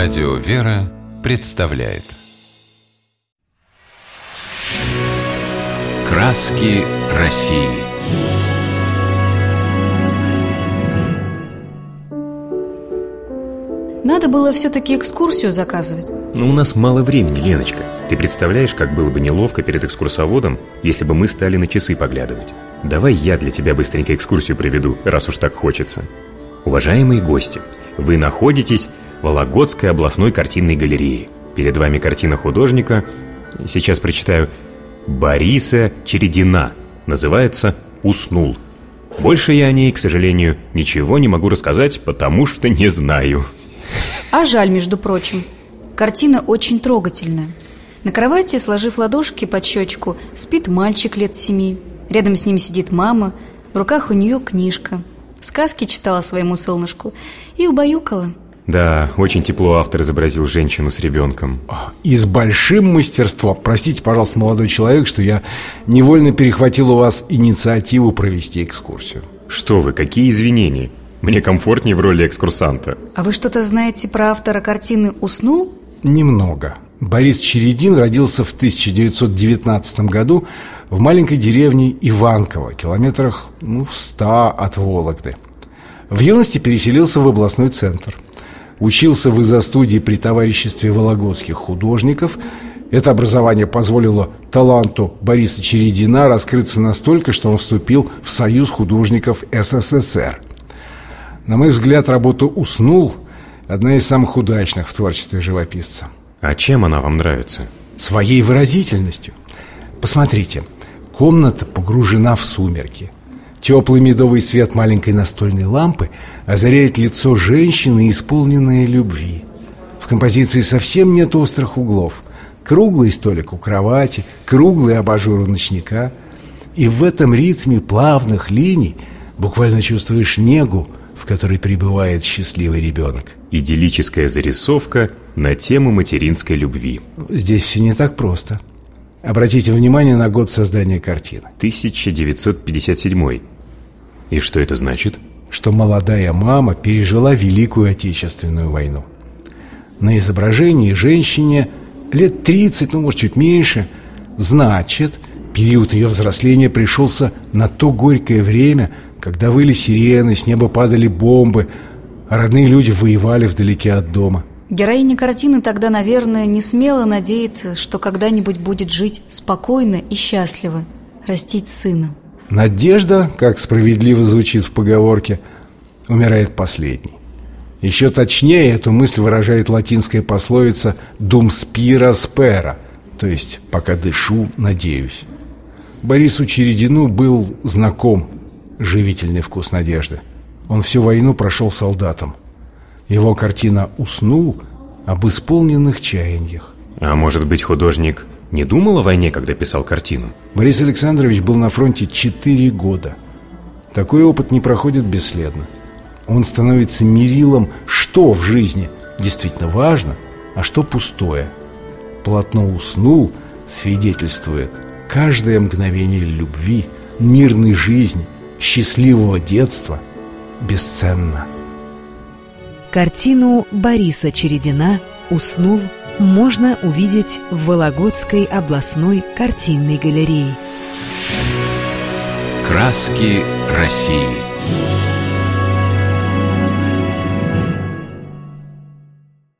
Радио «Вера» представляет «Краски России». Надо было все-таки экскурсию заказывать. Но у нас мало времени, Леночка. Ты представляешь, как было бы неловко перед экскурсоводом, если бы мы стали на часы поглядывать. Давай я для тебя быстренько экскурсию проведу, раз уж так хочется. Уважаемые гости, вы находитесь в Вологодской областной картинной галерее. Перед вами картина художника, сейчас прочитаю, Бориса Чередина. Называется «Уснул». Больше я о ней, к сожалению, ничего не могу рассказать, потому что не знаю. А жаль, между прочим. Картина очень трогательная. На кровати, сложив ладошки под щечку, спит мальчик лет 7. Рядом с ним сидит мама, в руках у нее книжка. Сказки читала своему солнышку и убаюкала. Да, очень тепло автор изобразил женщину с ребенком. И с большим мастерством. Простите, пожалуйста, молодой человек, что я невольно перехватил у вас инициативу провести экскурсию. Что вы, какие извинения? Мне комфортнее в роли экскурсанта. А вы что-то знаете про автора картины «Уснул»? Немного. Борис Чередин родился в 1919 году в маленькой деревне Иванково, километрах в 100 от Вологды. В юности переселился в областной центр. Учился в изо-студии при товариществе вологодских художников. Это образование позволило таланту Бориса Чередина раскрыться настолько, что он вступил в Союз художников СССР. На мой взгляд, работа «Уснул» – одна из самых удачных в творчестве живописца. А чем она вам нравится? Своей выразительностью. Посмотрите, комната погружена в сумерки. Теплый медовый свет маленькой настольной лампы озаряет лицо женщины, исполненной любви. В композиции совсем нет острых углов. Круглый столик у кровати, круглый абажур у ночника. И в этом ритме плавных линий буквально чувствуешь негу, в которой пребывает счастливый ребенок. Идиллическая зарисовка на тему материнской любви. Здесь все не так просто. Обратите внимание на год создания картины. 1957. И что это значит? Что молодая мама пережила Великую Отечественную войну. На изображении женщине лет 30, может чуть меньше. Значит, период ее взросления пришелся на то горькое время, когда выли сирены, с неба падали бомбы, а родные люди воевали вдалеке от дома. Героиня картины тогда, наверное, не смела надеяться, что когда-нибудь будет жить спокойно и счастливо, растить сына. Надежда, как справедливо звучит в поговорке, умирает последней. Еще точнее эту мысль выражает латинская пословица «dum spira spera», то есть «пока дышу, надеюсь». Борису Чередину был знаком живительный вкус надежды. Он всю войну прошел солдатом. Его картина «Уснул» об исполненных чаяниях. А может быть, художник не думал о войне, когда писал картину? Борис Александрович был на фронте 4 года. Такой опыт не проходит бесследно. Он становится мерилом, что в жизни действительно важно, а что пустое. Полотно «Уснул» свидетельствует: каждое мгновение любви, мирной жизни, счастливого детства бесценно. Картину Бориса Чередина «Уснул» можно увидеть в Вологодской областной картинной галерее. «Краски России».